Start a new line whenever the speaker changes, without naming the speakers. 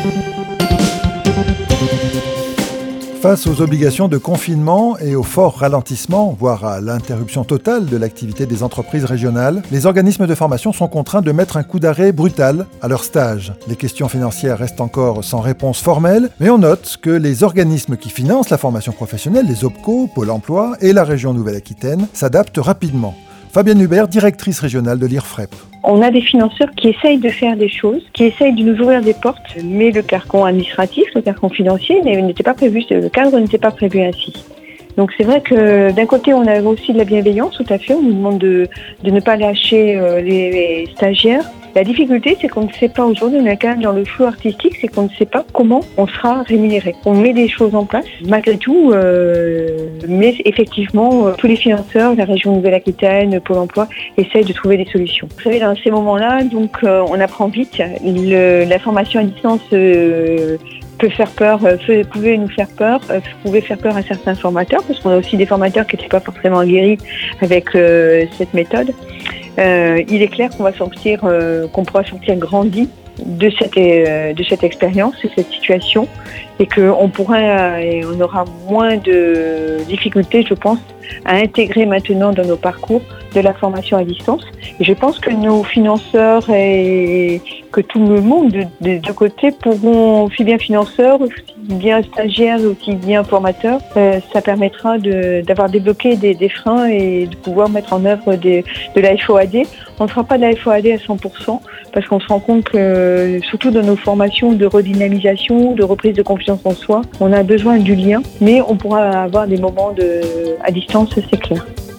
Face aux obligations de confinement et au fort ralentissement, voire à l'interruption totale de l'activité des entreprises régionales, les organismes de formation sont contraints de mettre un coup d'arrêt brutal à leur stage. Les questions financières restent encore sans réponse formelle, mais on note que les organismes qui financent la formation professionnelle, les OPCO, Pôle emploi et la région Nouvelle-Aquitaine, s'adaptent rapidement. Fabienne Hubert, directrice régionale de l'IRFREP.
On a des financeurs qui essayent de faire des choses, qui essayent de nous ouvrir des portes, mais le carcan administratif, le carcan financier n'était pas prévu, le cadre n'était pas prévu ainsi. Donc c'est vrai que d'un côté on a aussi de la bienveillance, tout à fait, on nous demande de ne pas lâcher les stagiaires. La difficulté, c'est qu'on ne sait pas aujourd'hui, on est quand même dans le flou artistique, c'est qu'on ne sait pas comment on sera rémunéré. On met des choses en place, malgré tout, mais effectivement, tous les financeurs, la région Nouvelle-Aquitaine, Pôle emploi, essayent de trouver des solutions. Vous savez, dans ces moments-là, donc, on apprend vite. La formation à distance peut faire peur, pouvait nous faire peur, pouvait faire peur à certains formateurs, parce qu'on a aussi des formateurs qui n'étaient pas forcément aguerris avec cette méthode. Il est clair qu'on pourra sortir grandi de cette expérience, de cette situation, et qu'on on aura moins de difficultés, je pense, à intégrer maintenant dans nos parcours de la formation à distance. Et je pense que nos financeurs et que tout le monde de deux côtés pourront, aussi bien financeurs, aussi bien stagiaires, aussi bien formateurs, ça permettra d'avoir débloqué des freins et de pouvoir mettre en œuvre de la FOAD. On ne fera pas de la FOAD à 100% parce qu'on se rend compte que, surtout dans nos formations de redynamisation, de reprise de confiance en soi, on a besoin du lien, mais on pourra avoir des moments à distance, c'est clair.